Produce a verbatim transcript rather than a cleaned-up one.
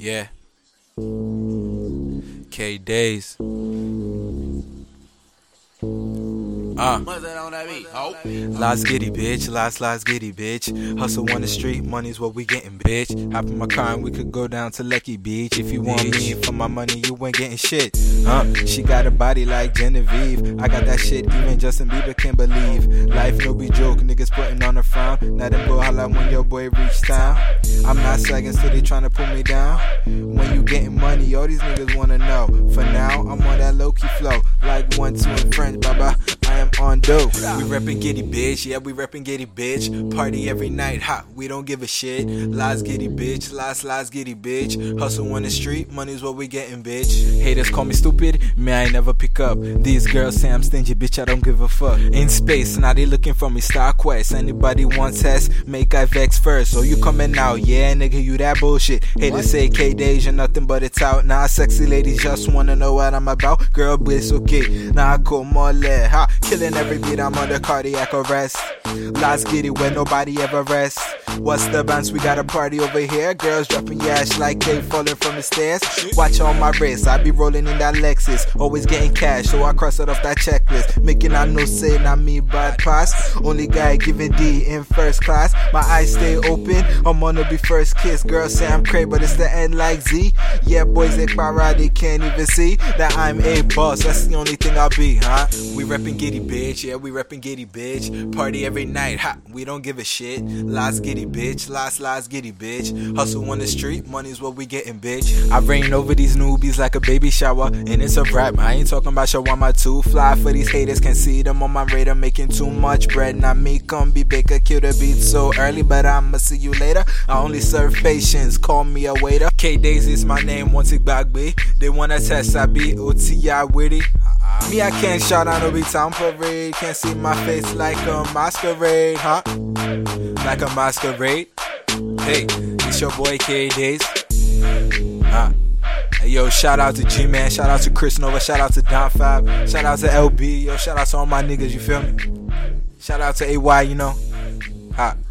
Yeah. K Days. Uh. Last giddy bitch, last last giddy bitch. Hustle on the street, money's what we getting, bitch. Hop in my car and we could go down to Lucky Beach. If you want me for my money, you ain't getting shit. Uh, she got a body like Genevieve. I got that shit even Justin Bieber can't believe. Life no be joke, niggas putting on a frown. Now them go holla when your boy reach town. I'm not sagging, so they tryna pull me down. When you getting money, all these niggas wanna know. For now, I'm on that low-key flow. Like one, two in French, baba, I am on dope. We reppin' Giddy bitch, yeah we reppin' Giddy bitch. Party every night, ha, we don't give a shit. Last Giddy bitch, last last Giddy bitch. Hustle on the street, money's what we gettin', bitch. Haters call me stupid, me I ain't never pick up. These girls say I'm stingy, bitch I don't give a fuck. In space, now they looking for me, Star Quest. Anybody want test, make I vex first. So you coming out, yeah nigga you that bullshit. Haters say K Days, you're nothing but it's out. Now sexy ladies just wanna know what I'm about. Girl bliss okay, now I call more lead, ha. Killing every beat, I'm under cardiac arrest. Last Giddy where nobody ever rests. What's the bounce? We got a party over here. Girls dropping yash like they falling from the stairs. Watch on my wrist, I be rolling in that Lexus. Always getting cash, so I cross it off that checklist. Making I no say, not me bad pass. Only guy giving D in first class. My eyes stay open, I'm gonna be first kiss. Girls say I'm crazy, but it's the end like Z. Yeah, boys they para, they can't even see that I'm a boss. That's the only thing I'll be, huh? We reppin' Giddy bitch, yeah we reppin' Giddy bitch. Party every night, ha, we don't give a shit. Last Giddy bitch, last last Giddy bitch. Hustle on the street, money's what we gettin', bitch. I rain over these newbies like a baby shower, and it's a rap. I ain't talking about shawarma too fly for these haters. Can see them on my radar making too much bread. Not me, come be baker, kill the beat so early, but I'ma see you later. I only serve patience, call me a waiter. K Days is my name, want it back, B. They wanna test, I be O T I witty. Me, I can't shout out no big town parade. Can't see my face like a masquerade, huh? Like a masquerade. Hey, it's your boy K Days. Huh? Hey, yo, shout out to G-Man, shout out to Chris Nova, shout out to Don Fab, shout out to L B, yo, shout out to all my niggas, you feel me? Shout out to A Y, you know? Huh?